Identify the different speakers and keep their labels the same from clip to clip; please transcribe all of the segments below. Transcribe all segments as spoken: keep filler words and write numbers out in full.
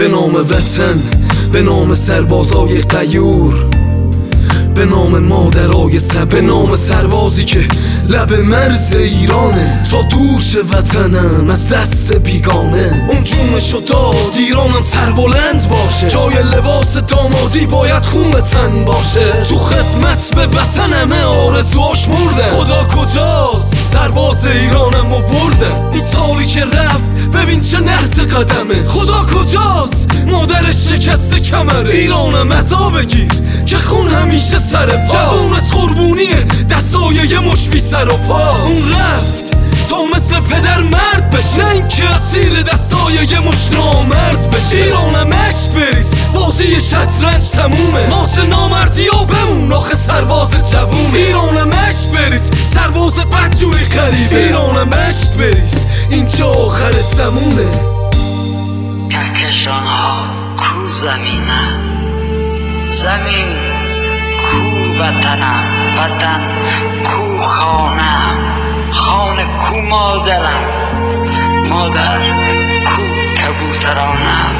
Speaker 1: به نام وطن، به نام سربازای غیور، به نام مادرای سر، به نام سربازی که لب مرز ایرانه تا دور شه وطنم از دست بیگانه. اون جونشو داد ایرانم سربلند باشه، جای لباس دامادی باید خون به تن باشه. تو خدمت به وطن همه آرزوهاش مرده، خدا کجاست سرباز ایرانم و برده. این سالی که رفت ببین چه نرس قدمه، خدا کجاست مادرش شکسته کمره. ایرانم عزا بگیر که خون همیشه سر پاست، جوونت قربونیه دستای یه مش بی سر و پا. اون رفت تا مثل پدر مرد بشه، نه اینکه اسیر دستای یه مش نامرد بشه. ایرانم عشق بریز بازی شطرنج تمومه، مات نامردی و بمون آخه سرباز جوونه. ایرانم عشق بریز سربازت بدجوری غریبه، ایرانم عشق بریز اینجا آخر زمونه.
Speaker 2: کهکشان ها کو زمینم، زمین کو وطنم، وطن کو خانم، خانه کو مادرم، مادر کو کبوترانم.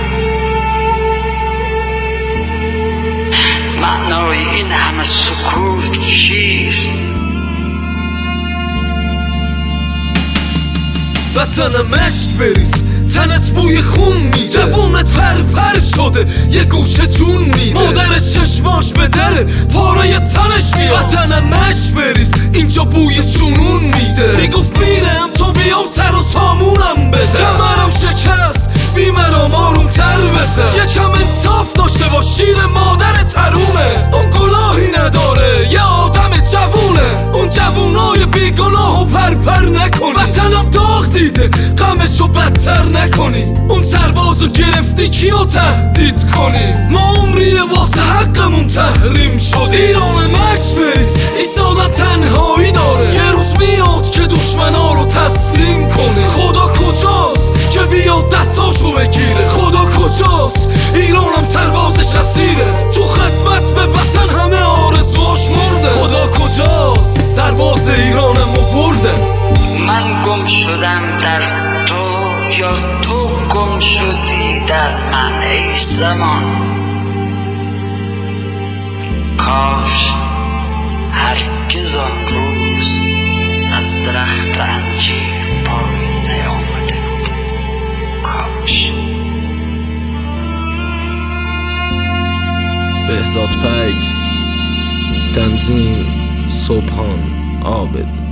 Speaker 2: معنای این همه سکوت چیست؟
Speaker 1: وطنم عشق بریز تنت بوی خون میده، جوونت پر پر شده یه گوشه جون میده، مادرش چشماش به دره پاره تنش میاد. وطنم عشق بریز اینجا بوی جنون میده، میگفت میرم تو بیام سر و سامونم بده. کمرم شکست بیمرام آروم تر بزن، یکم انصاف داشته باش شیر مادرت حرومه. اون گناهی نداره یه آدم جوونه، اون جوونای بیگناه و پر پر نکنی. وطنم داغ دیده غمشو بدتر نکنی، اون سربازو گرفتی کیو تهدید کنی. ما عمریه واسه حقمون تحریم شد، ایرانم عشق بریز ایستادن تنهایی داره. یه روز میاد که دشمنا رو تسلیم کنه، خدا کجاست که بیاد دستاشو بگیره. خدا کجاست ایرانم سربازش اسیره، تو خدمت به وطن همه آرزوهاش مرده. خدا کجاست سرباز ایرانم و برده.
Speaker 2: من گم شدم در تو یا تو گم شدی در من ای زمان. کاش هرگز آن روز از درخت انجیر پایین نیامده بود، کاش.
Speaker 1: بهزاد پیکس، تنظیم صبحان عابد.